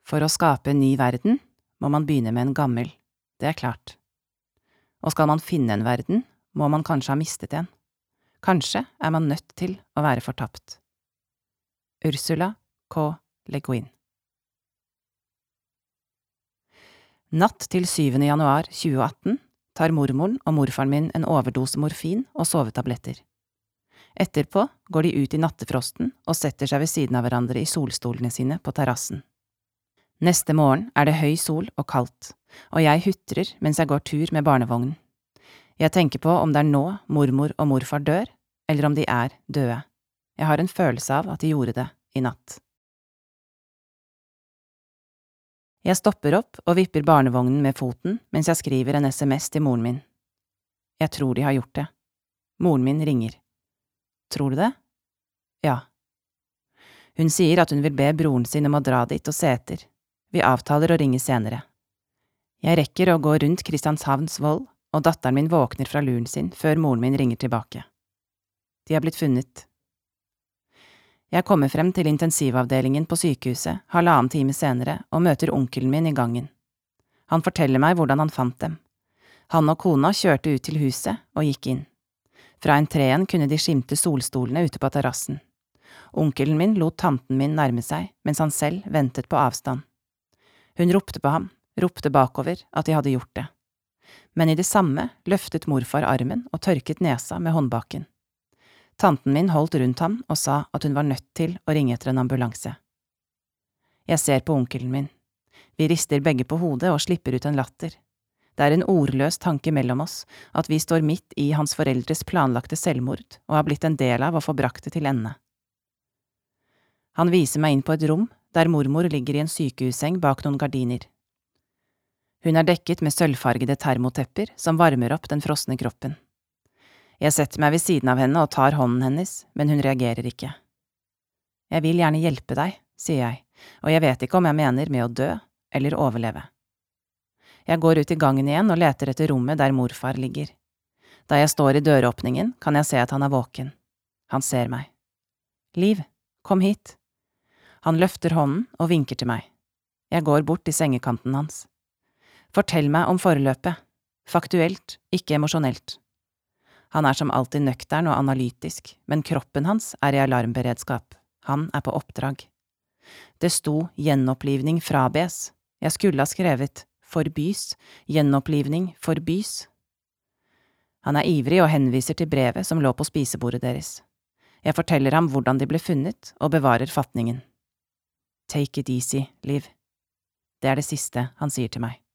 For å skape en ny verden må man begynne med en gammel, det er klart. Og skal man finne en verden, må man kanskje ha mistet en. Kanskje er man nødt til å være fortapt. Ursula K. Le Guin. Natt til 7. januar 2018 tar mormoren og morfaren min en overdose morfin og sovetabletter. Etterpå går de ut i nattefrosten og setter seg ved siden av hverandre i solstolene sine på terrassen. Neste morgen er det høy sol og kaldt, og jeg hutrer mens jeg går tur med barnevognen. Jeg tenker på om det er nå mormor og morfar dør, eller om de er døde. Jeg har en følelse av at de gjorde det i natt. Jeg stopper opp og vipper barnevognen med foten mens jeg skriver en SMS til moren min. Jeg tror de har gjort det. Moren min ringer. Tror du det? Ja. Hun sier at hun vil be broren sin om å dra dit og se etter. Vi avtaler å ringe senere. Jeg rekker å gå rundt Kristianshavns vold, og datteren min våkner fra luren sin før moren min ringer tilbake. De har blitt funnet. Jeg kommer frem til intensivavdelingen på sykehuset 1,5 time senere og møter onkelen min i gangen. Han forteller meg hvordan han fant dem. Han og kona kjørte ut til huset og gikk inn. Fra entreen kunne de skimte solstolene ute på terrassen. Onkelen min lot tanten min nærme seg, mens han selv ventet på avstand. Hun ropte på ham, ropte bakover at de hadde gjort det. Men i det samme løftet morfar armen og tørket nesa med håndbaken. Tanten min holdt rundt ham og sa at hun var nødt til å ringe etter en ambulanse. Jeg ser på onkelen min. Vi rister begge på hodet og slipper ut en latter. Det er en ordløs tanke mellom oss at vi står midt i hans foreldres planlagte selvmord og har blitt en del av å få brakt det til ende. Han viser meg inn på et rom der mormor ligger i en sykehusseng bak noen gardiner. Hun er dekket med sølvfargede termotepper som varmer opp den frosne kroppen. Jeg setter meg ved siden av henne og tar hånden hennes, men hun reagerer ikke. Jeg vil gjerne hjelpe deg, sier jeg, og jeg vet ikke om jeg mener med å dø eller overleve. Jeg går ut i gangen igjen og leter etter rommet der morfar ligger. Da jeg står i døråpningen, kan jeg se at han er våken. Han ser meg. Liv, kom hit. Han løfter hånden og vinker til meg. Jeg går bort til sengekanten hans. Fortell meg om forløpet. Faktuelt, ikke emosjonelt. Han er som alltid nøktern og analytisk, men kroppen hans er i alarmberedskap. Han er på oppdrag. Det sto gjenopplivning frabes. Jeg skulle ha skrevet forbys, gjenopplivning forbys. Han er ivrig og henviser til brevet som lå på spisebordet deres. Jeg forteller ham hvordan de ble funnet, og bevarer fatningen. Take it easy, Liv. Det er det siste han sier til meg.